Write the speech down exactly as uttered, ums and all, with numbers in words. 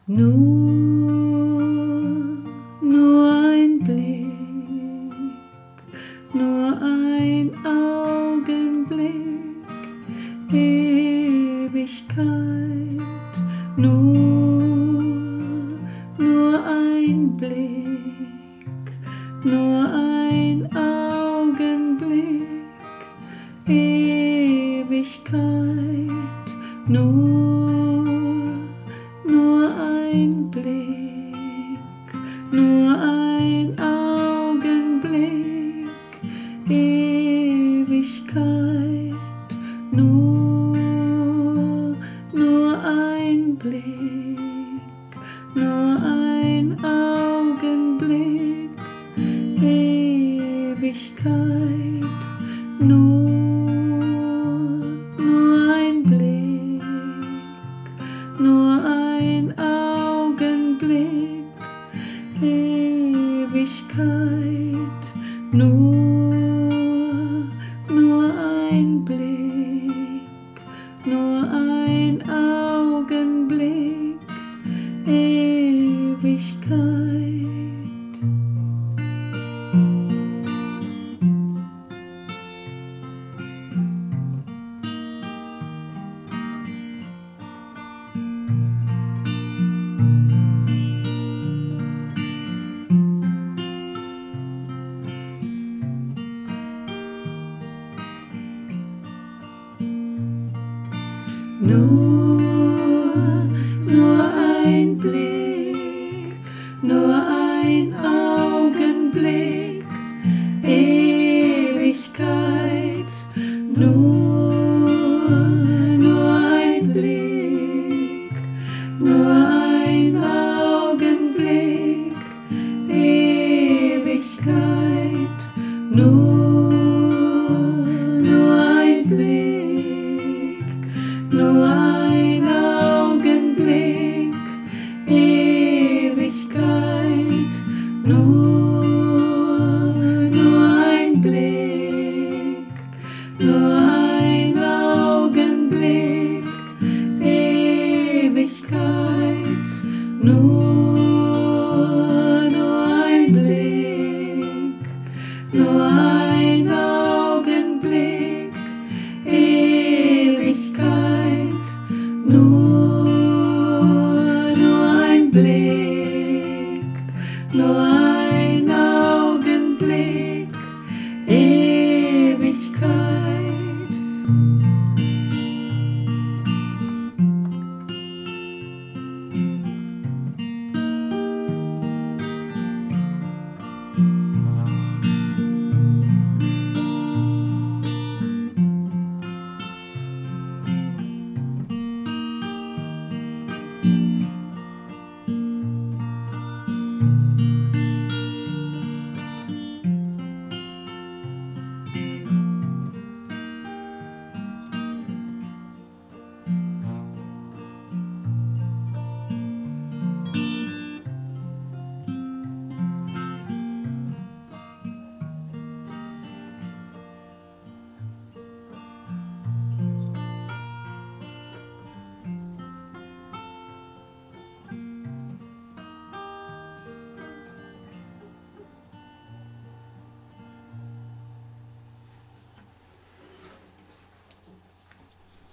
Nur, nur ein Blick, nur ein Augenblick, Ewigkeit. Nur, nur ein Blick, nur ein Augenblick, Ewigkeit. Nur, nur ein Blick, nur ein Augenblick, Ewigkeit. Nur, nur ein Blick, nur ein Augenblick, Ewigkeit. Nur, nur ein Blick, nur ein Augenblick, Ewigkeit. Nur, nur ein Blick, nur ein Augenblick, Ewigkeit. Nur, nur ein Blick, nur ein Augenblick, Ewigkeit. Nur, nur ein Blick, nur ein Augenblick, Ewigkeit. Nur, nur ein Blick, nur ein Augenblick, Ewigkeit. Nur, nur ein Blick, nur ein Augenblick, Ewigkeit. Nur